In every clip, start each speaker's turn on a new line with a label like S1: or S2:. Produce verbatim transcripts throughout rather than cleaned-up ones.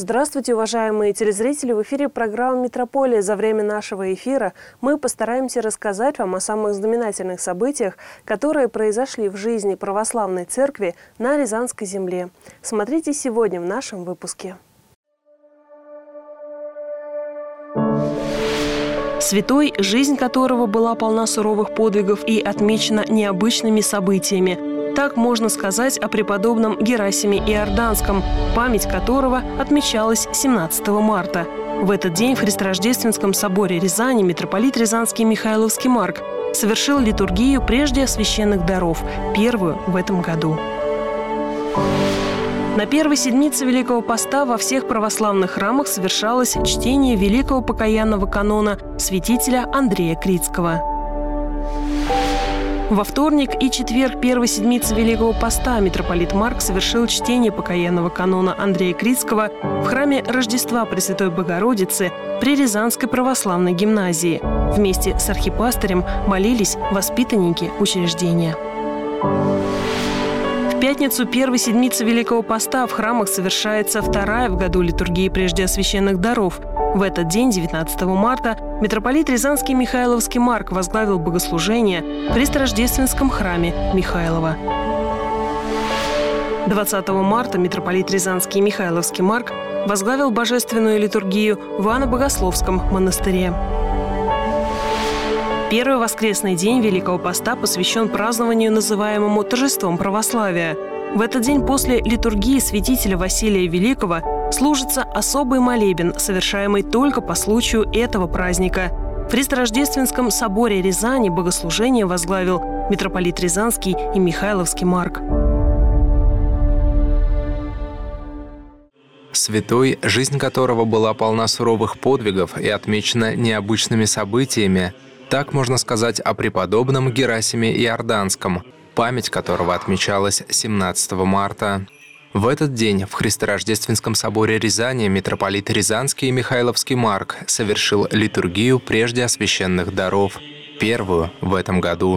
S1: Здравствуйте, уважаемые телезрители! В эфире программа «Метрополия». За время нашего эфира мы постараемся рассказать вам о самых знаменательных событиях, которые произошли в жизни православной церкви на Рязанской земле. Смотрите сегодня в нашем выпуске. Святой, жизнь которого была полна суровых подвигов и отмечена необычными событиями. Так можно сказать о преподобном Герасиме Иорданском, память которого отмечалась семнадцатого марта. В этот день в Христорождественском соборе Рязани митрополит Рязанский Михайловский Марк совершил литургию прежде священных даров, первую в этом году. На первой седмице Великого Поста во всех православных храмах совершалось чтение Великого покаянного канона святителя Андрея Критского. Во вторник и четверг первой седмицы Великого Поста митрополит Марк совершил чтение покаянного канона Андрея Критского в храме Рождества Пресвятой Богородицы при Рязанской православной гимназии. Вместе с архипастырем молились воспитанники учреждения. В пятницу первой седмицы Великого Поста в храмах совершается вторая в году литургия прежде священных даров. В этот день, девятнадцатого марта, митрополит Рязанский Михайловский Марк возглавил богослужение в Христорождественском храме Михайлова. двадцатого марта митрополит Рязанский Михайловский Марк возглавил божественную литургию в Иоанно-Богословском монастыре. Первый воскресный день Великого Поста посвящен празднованию, называемому торжеством православия. В этот день после литургии святителя Василия Великого служится особый молебен, совершаемый только по случаю этого праздника. В Христорождественском соборе Рязани богослужение возглавил митрополит Рязанский и Михайловский Марк.
S2: Святой, жизнь которого была полна суровых подвигов и отмечена необычными событиями, так можно сказать о преподобном Герасиме Иорданском, память которого отмечалась семнадцатого марта. В этот день в Христорождественском соборе Рязани митрополит Рязанский и Михайловский Марк совершил литургию прежде священных даров, первую в этом году.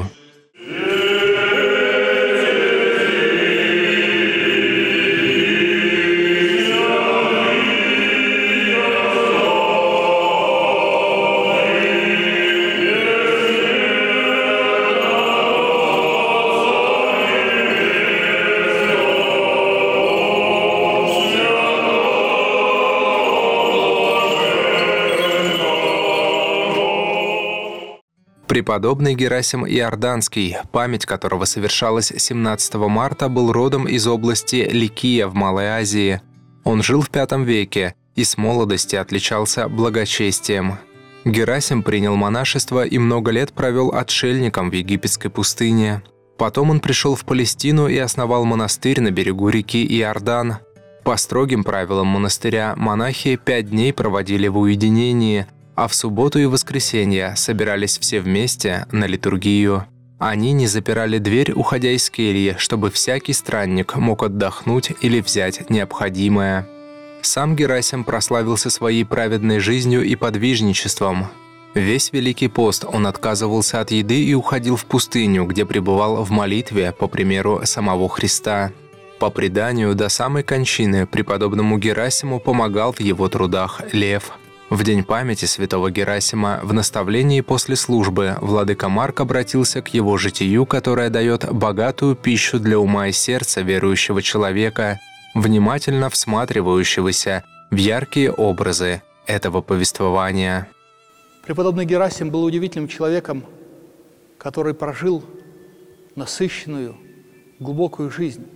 S2: Преподобный Герасим Иорданский, память которого совершалась семнадцатого марта, был родом из области Ликия в Малой Азии. Он жил в пятом веке и с молодости отличался благочестием. Герасим принял монашество и много лет провел отшельником в египетской пустыне. Потом он пришел в Палестину и основал монастырь на берегу реки Иордан. По строгим правилам монастыря монахи пять дней проводили в уединении, а в субботу и воскресенье собирались все вместе на литургию. Они не запирали дверь, уходя из кельи, чтобы всякий странник мог отдохнуть или взять необходимое. Сам Герасим прославился своей праведной жизнью и подвижничеством. Весь Великий пост он отказывался от еды и уходил в пустыню, где пребывал в молитве, по примеру самого Христа. По преданию, до самой кончины преподобному Герасиму помогал в его трудах лев. В день памяти святого Герасима в наставлении после службы владыка Марк обратился к его житию, которое дает богатую пищу для ума и сердца верующего человека, внимательно всматривающегося в яркие образы этого повествования.
S3: Преподобный Герасим был удивительным человеком, который прожил насыщенную, глубокую жизнь.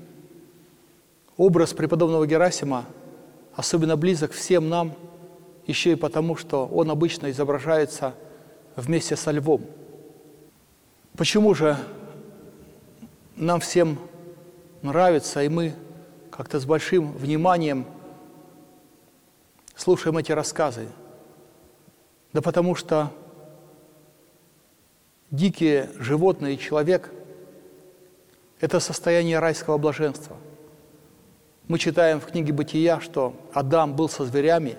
S3: Образ преподобного Герасима особенно близок всем нам, еще и потому, что он обычно изображается вместе со львом. Почему же нам всем нравится, и мы как-то с большим вниманием слушаем эти рассказы? Да потому что дикие животные и человек – это состояние райского блаженства. Мы читаем в книге «Бытия», что Адам был со зверями,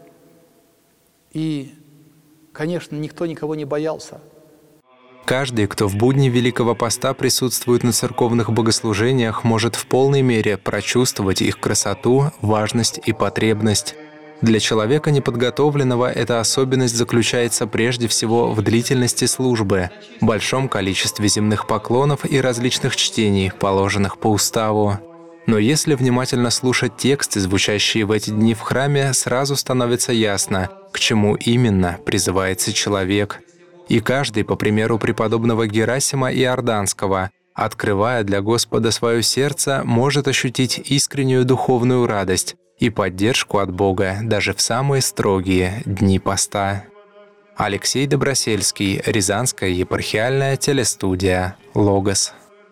S3: и, конечно, никто никого не боялся.
S2: Каждый, кто в будни Великого Поста присутствует на церковных богослужениях, может в полной мере прочувствовать их красоту, важность и потребность. Для человека неподготовленного эта особенность заключается прежде всего в длительности службы, большом количестве земных поклонов и различных чтений, положенных по уставу. Но если внимательно слушать тексты, звучащие в эти дни в храме, сразу становится ясно, к чему именно призывается человек. И каждый, по примеру преподобного Герасима Иорданского, открывая для Господа свое сердце, может ощутить искреннюю духовную радость и поддержку от Бога даже в самые строгие дни поста. Алексей Добросельский, Рязанская епархиальная телестудия «Логос».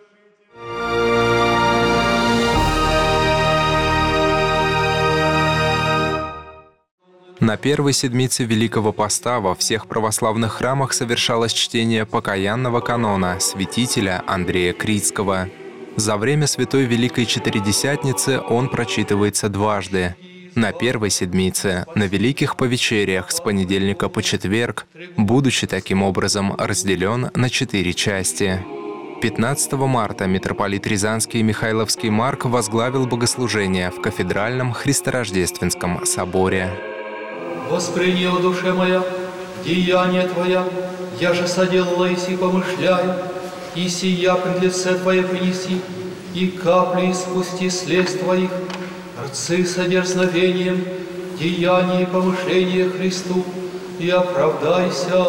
S2: На первой седмице Великого Поста во всех православных храмах совершалось чтение покаянного канона святителя Андрея Критского. За время Святой Великой Четыредесятницы он прочитывается дважды. На первой седмице, на Великих Повечериях с понедельника по четверг, будучи таким образом разделен на четыре части. пятнадцатого марта митрополит Рязанский и Михайловский Марк возглавил богослужение в кафедральном Христорождественском соборе.
S4: «Восприни, о душе моя, деяние Твоя, я же соделала и си помышляю, и сия пред лице Твое принеси, и капли испусти слез Твоих, рцы с одерзновением, деяния и помышления Христу, и оправдайся».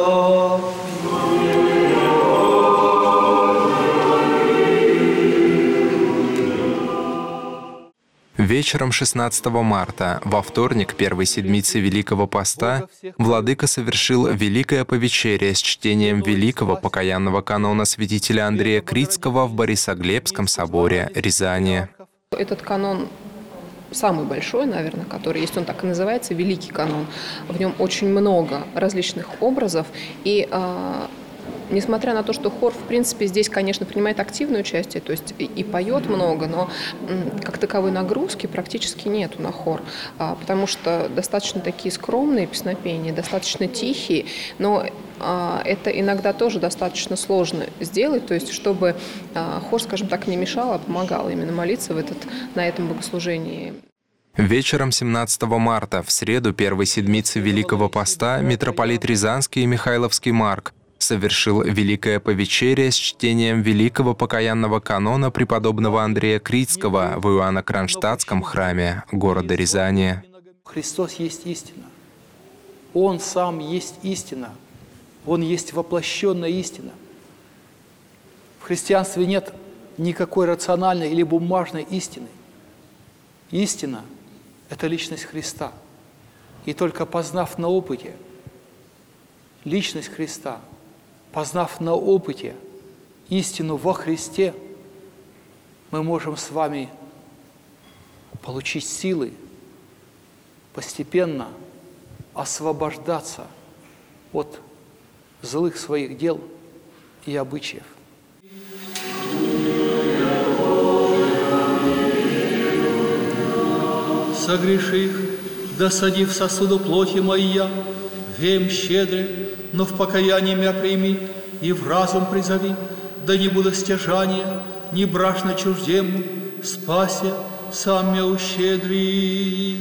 S2: Вечером шестнадцатого марта, во вторник первой седмицы Великого Поста, владыка совершил Великое Повечерие с чтением Великого покаянного канона святителя Андрея Критского в Борисоглебском соборе Рязани.
S5: Этот канон самый большой, наверное, который есть, он так и называется, Великий канон. В нем очень много различных образов, и э, несмотря на то, что хор, в принципе, здесь, конечно, принимает активное участие, то есть и, и поет много, но м, как таковой нагрузки практически нету на хор, а, потому что достаточно такие скромные песнопения, достаточно тихие, но а, это иногда тоже достаточно сложно сделать, то есть чтобы а, хор, скажем так, не мешал, а помогал именно молиться в этот, на этом богослужении.
S2: Вечером семнадцатого марта, в среду первой седмицы Великого Поста, митрополит Рязанский и Михайловский Марк совершил Великое Повечерие с чтением Великого покаянного канона преподобного Андрея Критского в Иоанно-Кронштадтском храме города Рязани.
S3: Христос есть истина. Он сам есть истина. Он есть воплощенная истина. В христианстве нет никакой рациональной или бумажной истины. Истина – это личность Христа. И только познав на опыте личность Христа, познав на опыте истину во Христе, мы можем с вами получить силы постепенно освобождаться от злых своих дел и обычаев.
S4: Согрешив, досадив сосуду плоти моя, вем щедрый, но в покаянии мя прими и в разум призови, да не буду стяжания, ни брашно чуждему, спася сам мя ущедри.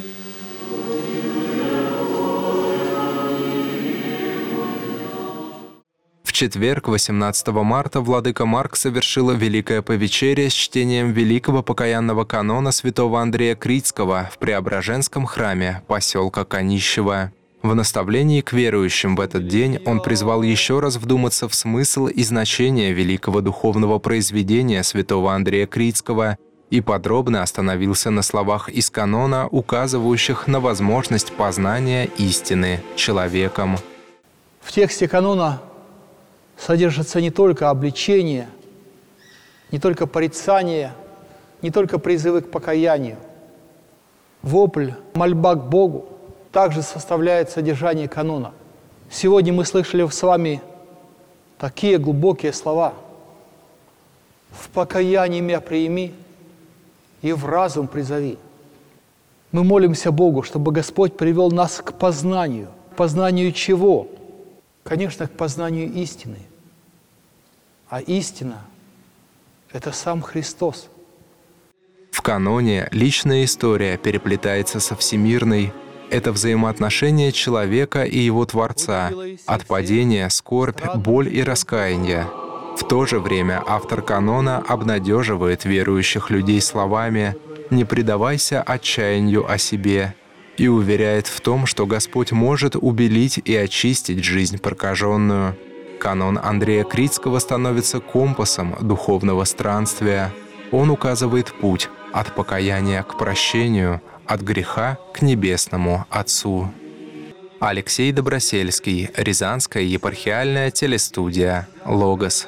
S2: В четверг, восемнадцатого марта, владыка Марк совершил Великое Повечерие с чтением Великого покаянного канона святого Андрея Критского в Преображенском храме поселка Конищево. В наставлении к верующим в этот день он призвал еще раз вдуматься в смысл и значение великого духовного произведения святого Андрея Критского и подробно остановился на словах из канона, указывающих на возможность познания истины человеком.
S3: В тексте канона содержится не только обличение, не только порицание, не только призывы к покаянию. Вопль, мольба к Богу также составляет содержание канона. Сегодня мы слышали с вами такие глубокие слова. «В покаянии мя приими и в разум призови». Мы молимся Богу, чтобы Господь привел нас к познанию. К познанию чего? Конечно, к познанию истины. А истина – это сам Христос.
S2: В каноне личная история переплетается со всемирной. Это взаимоотношение человека и его Творца, от падения, скорбь, боль и раскаяние. В то же время автор канона обнадеживает верующих людей словами «Не предавайся отчаянию о себе» и уверяет в том, что Господь может убелить и очистить жизнь прокаженную. Канон Андрея Критского становится компасом духовного странствия. Он указывает путь от покаяния к прощению, от греха к небесному Отцу. Алексей Добросельский, Рязанская епархиальная телестудия «Логос».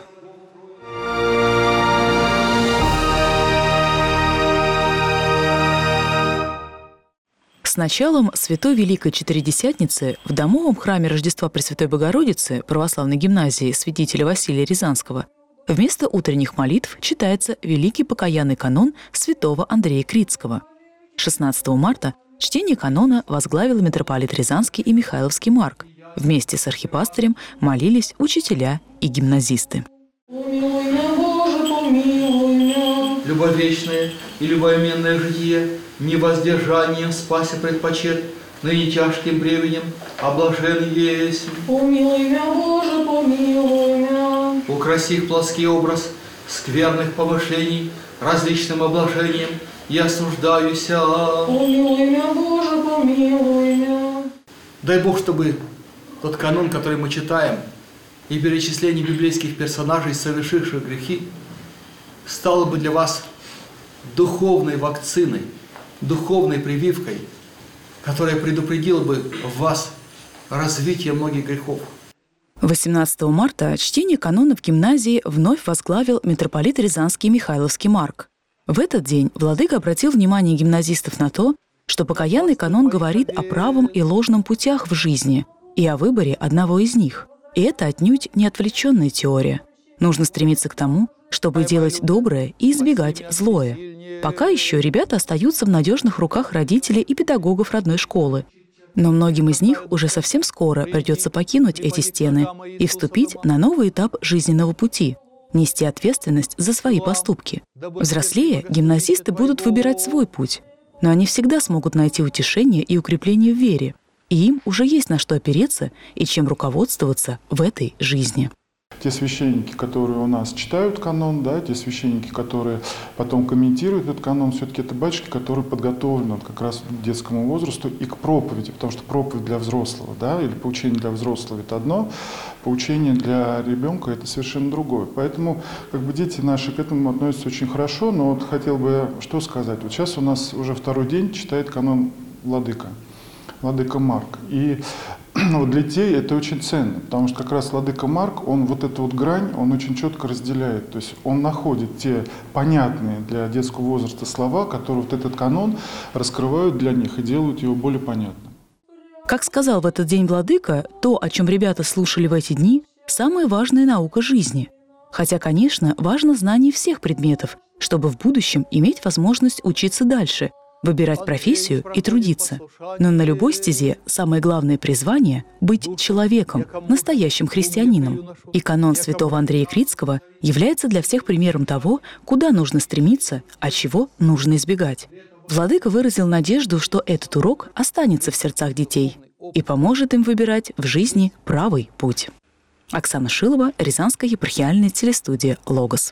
S6: С началом Святой Великой Четыредесятницы в домовом храме Рождества Пресвятой Богородицы православной гимназии святителя Василия Рязанского вместо утренних молитв читается Великий покаянный канон святого Андрея Критского. шестнадцатого марта чтение канона возглавил митрополит Рязанский и Михайловский Марк. Вместе с архипастырем молились учителя и гимназисты.
S4: Помилуй меня, Боже, помилуй меня. Любовь вечная и любоименное житие, невоздержанием спаси предпочет, ныне тяжким бременем облажен есть. Помилуй меня, Боже, помилуй меня. Украси их плоский образ скверных помышлений различным облажением, и осуждаюся. Помилуй меня, Боже, помилуй меня.
S3: Дай Бог, чтобы тот канон, который мы читаем, и перечисление библейских персонажей, совершивших грехи, стало бы для вас духовной вакциной, духовной прививкой, которая предупредила бы в вас развитие многих грехов.
S6: восемнадцатого марта чтение канона в гимназии вновь возглавил митрополит Рязанский Михайловский Марк. В этот день владыка обратил внимание гимназистов на то, что покаянный канон говорит о правом и ложном путях в жизни и о выборе одного из них. И это отнюдь не отвлеченная теория. Нужно стремиться к тому, чтобы делать доброе и избегать злое. Пока еще ребята остаются в надежных руках родителей и педагогов родной школы. Но многим из них уже совсем скоро придется покинуть эти стены и вступить на новый этап жизненного пути – нести ответственность за свои поступки. Взрослея, гимназисты будут выбирать свой путь, но они всегда смогут найти утешение и укрепление в вере, и им уже есть на что опереться и чем руководствоваться в этой жизни.
S7: Те священники, которые у нас читают канон, да, те священники, которые потом комментируют этот канон, все-таки это батюшки, которые подготовлены как раз к детскому возрасту и к проповеди, потому что проповедь для взрослого, да, или поучение для взрослого – это одно, поучение для ребенка – это совершенно другое. Поэтому как бы дети наши к этому относятся очень хорошо, но вот хотел бы что сказать. Вот сейчас у нас уже второй день читает канон владыка, владыка Марк. И вот для детей это очень ценно, потому что как раз владыка Марк, он вот эту вот грань, он очень четко разделяет. То есть он находит те понятные для детского возраста слова, которые вот этот канон раскрывают для них и делают его более понятным.
S6: Как сказал в этот день владыка, то, о чем ребята слушали в эти дни, самая важная наука жизни. Хотя, конечно, важно знание всех предметов, чтобы в будущем иметь возможность учиться дальше, выбирать профессию и трудиться. Но на любой стезе самое главное призвание — быть человеком, настоящим христианином. И канон святого Андрея Критского является для всех примером того, куда нужно стремиться, а чего нужно избегать. Владыка выразил надежду, что этот урок останется в сердцах детей и поможет им выбирать в жизни правый путь. Оксана Шилова, Рязанская епархиальная телестудия «Логос».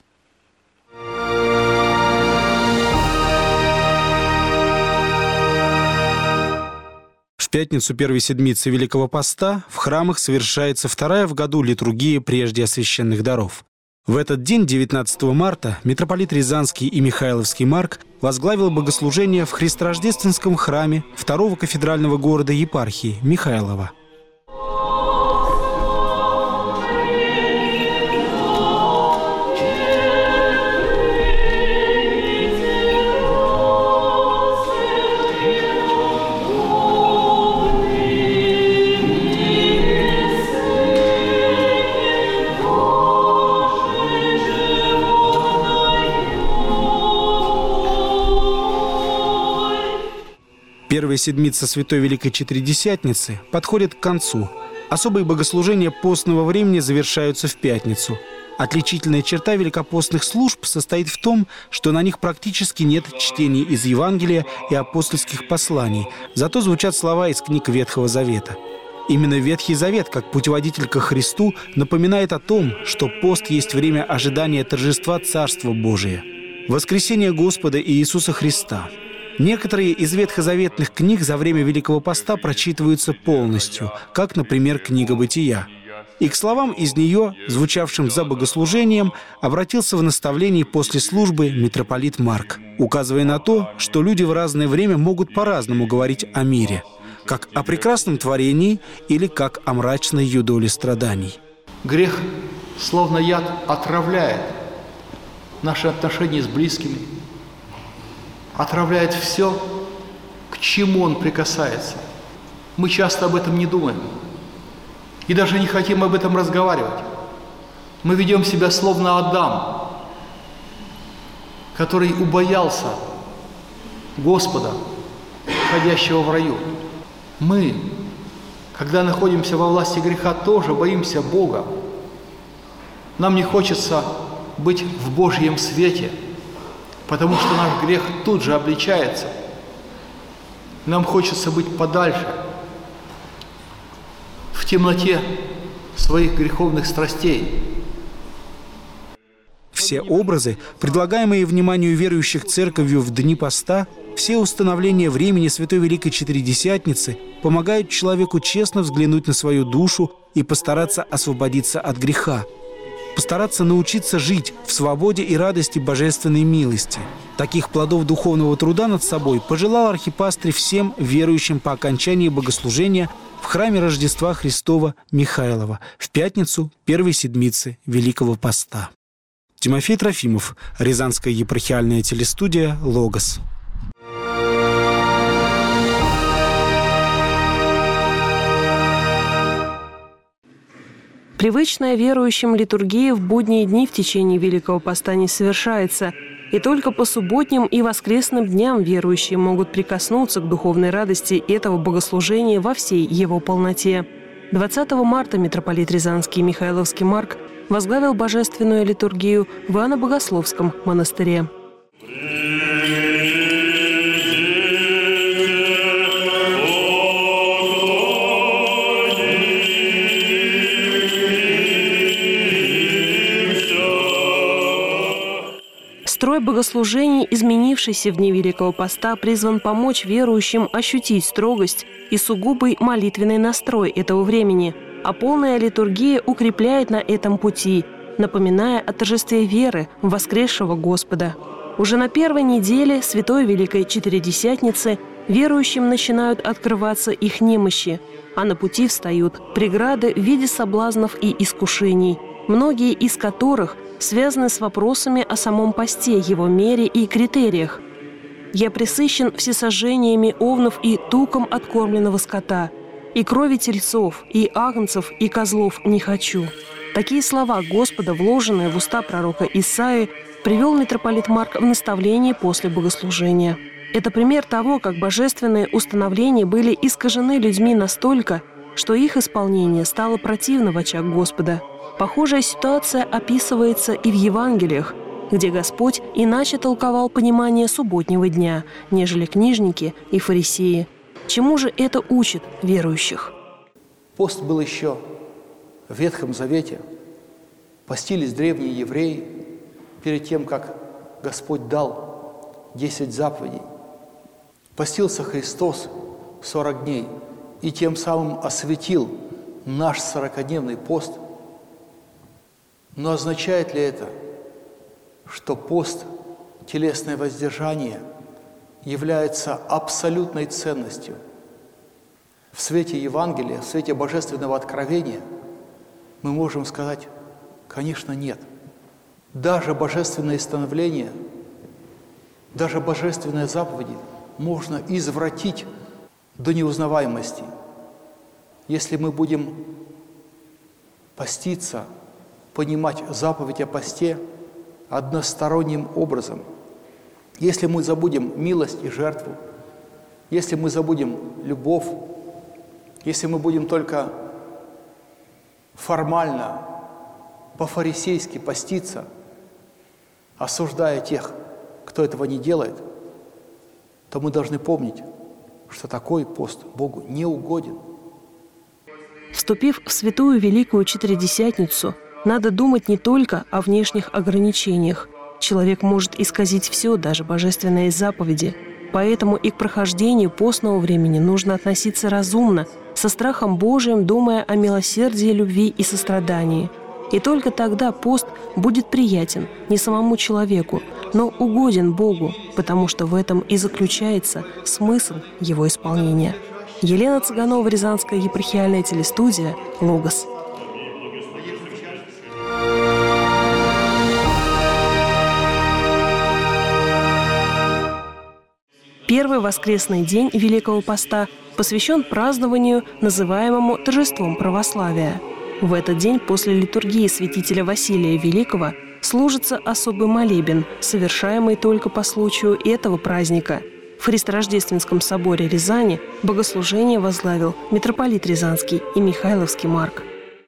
S8: В пятницу первой седмицы Великого Поста в храмах совершается вторая в году литургия прежде освященных даров. В этот день, девятнадцатого марта, митрополит Рязанский и Михайловский Марк возглавил богослужение в Христорождественском храме второго кафедрального города епархии Михайлова. Первая седмица Святой Великой Четыредесятницы подходит к концу. Особые богослужения постного времени завершаются в пятницу. Отличительная черта великопостных служб состоит в том, что на них практически нет чтений из Евангелия и апостольских посланий, зато звучат слова из книг Ветхого Завета. Именно Ветхий Завет, как путеводитель ко Христу, напоминает о том, что пост есть время ожидания торжества Царства Божия, воскресения Господа и Иисуса Христа. Некоторые из ветхозаветных книг за время Великого Поста прочитываются полностью, как, например, книга Бытия. И к словам из нее, звучавшим за богослужением, обратился в наставлении после службы митрополит Марк, указывая на то, что люди в разное время могут по-разному говорить о мире, как о прекрасном творении или как о мрачной юдоле страданий.
S3: Грех, словно яд, отравляет наши отношения с близкими, отравляет все, к чему он прикасается. Мы часто об этом не думаем и даже не хотим об этом разговаривать. Мы ведем себя словно Адам, который убоялся Господа, ходящего в раю. Мы, когда находимся во власти греха, тоже боимся Бога. Нам не хочется быть в Божьем свете, потому что наш грех тут же обличается. Нам хочется быть подальше, в темноте своих греховных страстей.
S8: Все образы, предлагаемые вниманию верующих церковью в дни поста, все установления времени Святой Великой Четыредесятницы помогают человеку честно взглянуть на свою душу и постараться освободиться от греха, постараться научиться жить в свободе и радости божественной милости. Таких плодов духовного труда над собой пожелал архипастырь всем верующим по окончании богослужения в храме Рождества Христова Михайлова в пятницу первой седмицы Великого Поста. Тимофей Трофимов, Рязанская епархиальная телестудия «Логос».
S1: Привычная верующим литургия в будние дни в течение Великого Поста не совершается, и только по субботним и воскресным дням верующие могут прикоснуться к духовной радости этого богослужения во всей его полноте. двадцатого марта митрополит Рязанский и Михайловский Марк возглавил божественную литургию в Иоанно-Богословском монастыре. Строй богослужений, изменившийся в дни Великого Поста, призван помочь верующим ощутить строгость и сугубый молитвенный настрой этого времени, а полная литургия укрепляет на этом пути, напоминая о торжестве веры в воскресшего Господа. Уже на первой неделе Святой Великой Четыредесятницы верующим начинают открываться их немощи, а на пути встают преграды в виде соблазнов и искушений, многие из которых связаны с вопросами о самом посте, его мере и критериях. «Я пресыщен всесожжениями овнов и туком откормленного скота, и крови тельцов, и агнцев, и козлов не хочу». Такие слова Господа, вложенные в уста пророка Исаии, привел митрополит Марк в наставление после богослужения. Это пример того, как божественные установления были искажены людьми настолько, что их исполнение стало противно в очах Господа. Похожая ситуация описывается и в Евангелиях, где Господь иначе толковал понимание субботнего дня, нежели книжники и фарисеи. Чему же это учит верующих?
S3: Пост был еще в Ветхом Завете. Постились древние евреи перед тем, как Господь дал десять заповедей. Постился Христос сорок дней и тем самым осветил наш сорокадневный пост. Но означает ли это, что пост, телесное воздержание, является абсолютной ценностью? В свете Евангелия, в свете божественного откровения мы можем сказать, конечно, нет. Даже божественное становление, даже божественные заповеди можно извратить до неузнаваемости, если мы будем поститься, понимать заповедь о посте односторонним образом. Если мы забудем милость и жертву, если мы забудем любовь, если мы будем только формально по-фарисейски поститься, осуждая тех, кто этого не делает, то мы должны помнить, что такой пост Богу не угоден.
S1: Вступив в святую Великую Четыредесятницу, надо думать не только о внешних ограничениях. Человек может исказить все, даже божественные заповеди. Поэтому и к прохождению постного времени нужно относиться разумно, со страхом Божиим, думая о милосердии, любви и сострадании. И только тогда пост будет приятен не самому человеку, но угоден Богу, потому что в этом и заключается смысл его исполнения. Елена Цыганова, Рязанская епархиальная телестудия, Логос. Первый воскресный день Великого Поста посвящен празднованию, называемому торжеством православия. В этот день после литургии святителя Василия Великого служится особый молебен, совершаемый только по случаю этого праздника. В Христорождественском соборе Рязани богослужение возглавил митрополит Рязанский и Михайловский Марк.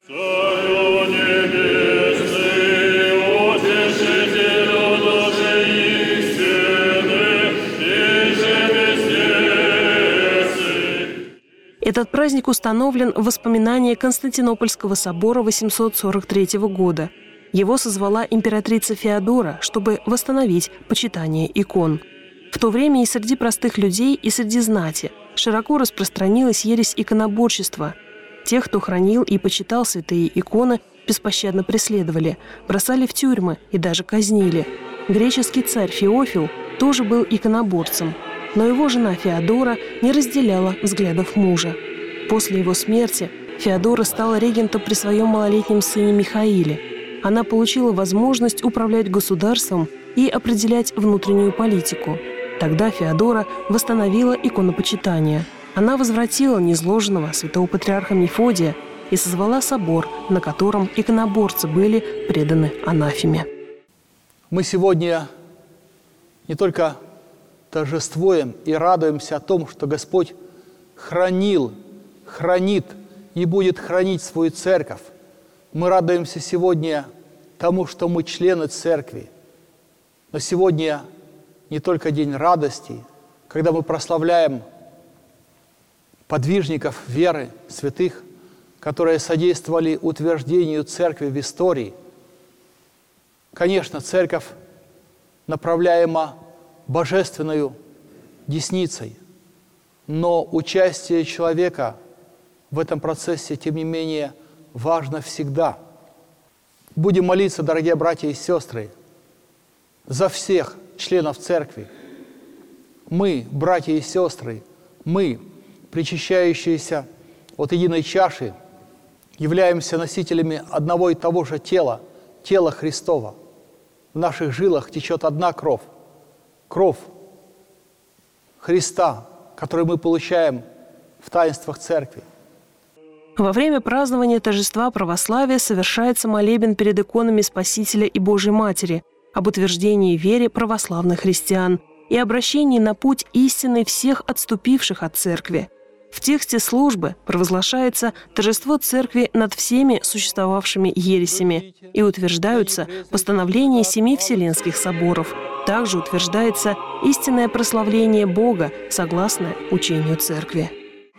S1: Этот праздник установлен в воспоминании Константинопольского собора восемьсот сорок третьего года. Его созвала императрица Феодора, чтобы восстановить почитание икон. В то время и среди простых людей, и среди знати широко распространилась ересь иконоборчества. Тех, кто хранил и почитал святые иконы, беспощадно преследовали, бросали в тюрьмы и даже казнили. Греческий царь Феофил тоже был иконоборцем, но его жена Феодора не разделяла взглядов мужа. После его смерти Феодора стала регентом при своем малолетнем сыне Михаиле. Она получила возможность управлять государством и определять внутреннюю политику. Тогда Феодора восстановила иконопочитание. Она возвратила низложенного святого патриарха Мефодия и созвала собор, на котором иконоборцы были преданы анафеме.
S3: Мы сегодня не только торжествуем и радуемся о том, что Господь хранил, хранит и будет хранить свою церковь. Мы радуемся сегодня тому, что мы члены церкви. Но сегодня не только день радости, когда мы прославляем подвижников веры, святых, которые содействовали утверждению церкви в истории. Конечно, церковь направляема божественную десницей, но участие человека в этом процессе, тем не менее, важно всегда. Будем молиться, дорогие братья и сестры, за всех членов церкви. Мы, братья и сестры, мы, причащающиеся от единой чаши, являемся носителями одного и того же тела, тела Христова. В наших жилах течет одна кровь, кровь Христа, которую мы получаем в таинствах церкви.
S1: Во время празднования торжества православия совершается молебен перед иконами Спасителя и Божьей Матери об утверждении в вере православных христиан и обращении на путь истинный всех отступивших от церкви. В тексте службы провозглашается торжество церкви над всеми существовавшими ересями и утверждаются постановления семи Вселенских соборов. Также утверждается истинное прославление Бога, согласно учению церкви.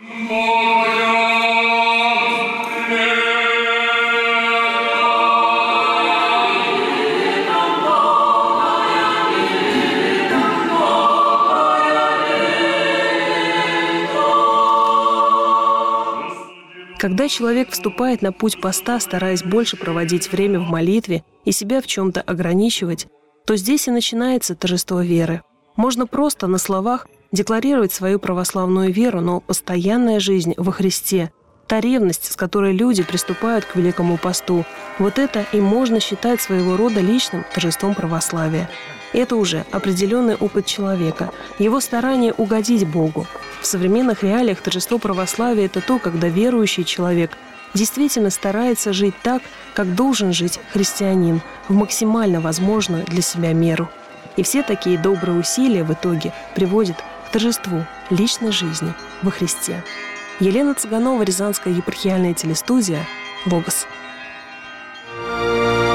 S1: Когда человек вступает на путь поста, стараясь больше проводить время в молитве и себя в чем-то ограничивать, то здесь и начинается торжество веры. Можно просто на словах декларировать свою православную веру, но постоянная жизнь во Христе, та ревность, с которой люди приступают к Великому посту, вот это и можно считать своего рода личным торжеством православия. Это уже определенный опыт человека, его старание угодить Богу. В современных реалиях торжество православия – это то, когда верующий человек действительно старается жить так, как должен жить христианин, в максимально возможную для себя меру. И все такие добрые усилия в итоге приводят к торжеству личной жизни во Христе. Елена Цыганова, Рязанская епархиальная телестудия, Логос.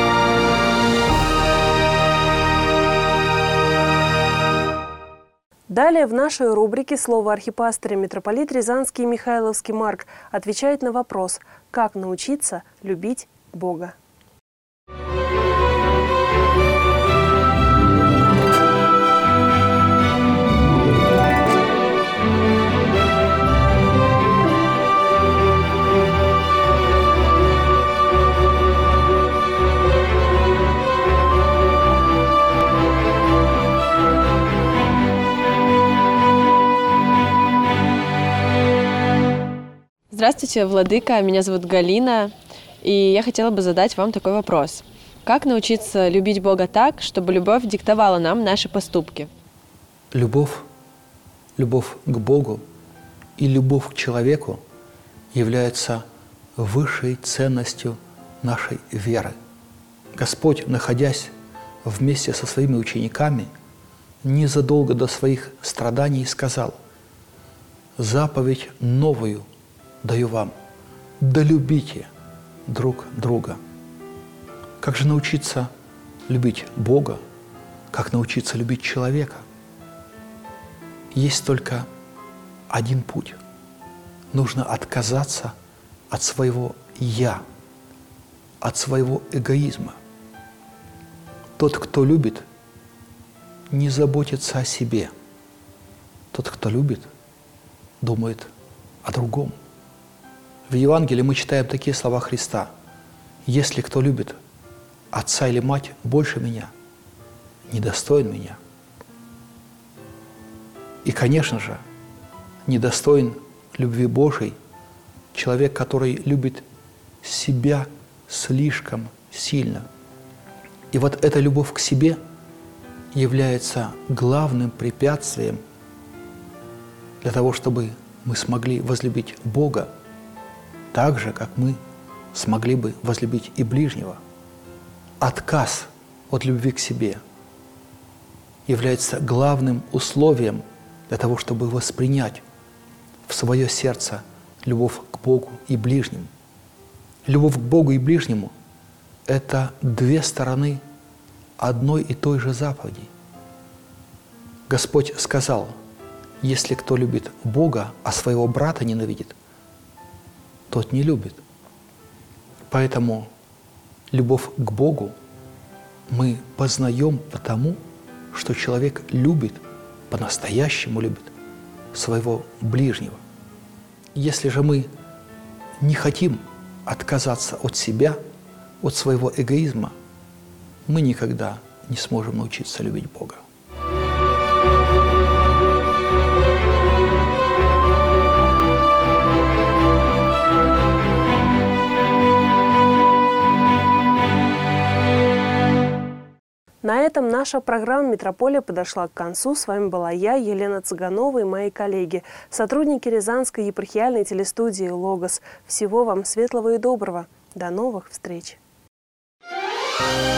S1: Далее в нашей рубрике «Слово архипастыря» митрополит Рязанский и Михайловский Марк отвечает на вопрос «Как научиться любить Бога?».
S9: Здравствуйте, владыка, меня зовут Галина, и я хотела бы задать вам такой вопрос. Как научиться любить Бога так, чтобы любовь диктовала нам наши поступки?
S3: Любовь, любовь к Богу и любовь к человеку является высшей ценностью нашей веры. Господь, находясь вместе со своими учениками, незадолго до своих страданий сказал: «Заповедь новую даю вам, да любите друг друга». Как же научиться любить Бога? Как научиться любить человека? Есть только один путь. Нужно отказаться от своего «я», от своего эгоизма. Тот, кто любит, не заботится о себе. Тот, кто любит, думает о другом. В Евангелии мы читаем такие слова Христа: «Если кто любит отца или мать больше меня, недостоин меня». И, конечно же, недостоин любви Божией человек, который любит себя слишком сильно. И вот эта любовь к себе является главным препятствием для того, чтобы мы смогли возлюбить Бога так же, как мы смогли бы возлюбить и ближнего. Отказ от любви к себе является главным условием для того, чтобы воспринять в свое сердце любовь к Богу и ближнему. Любовь к Богу и ближнему – это две стороны одной и той же заповеди. Господь сказал: «Если кто любит Бога, а своего брата ненавидит, тот не любит». Поэтому любовь к Богу мы познаем потому, что человек любит, по-настоящему любит своего ближнего. Если же мы не хотим отказаться от себя, от своего эгоизма, мы никогда не сможем научиться любить Бога.
S1: На этом наша программа «Метрополия» подошла к концу. С вами была я, Елена Цыганова, и мои коллеги, сотрудники Рязанской епархиальной телестудии «Логос». Всего вам светлого и доброго. До новых встреч!
S10: Thank you.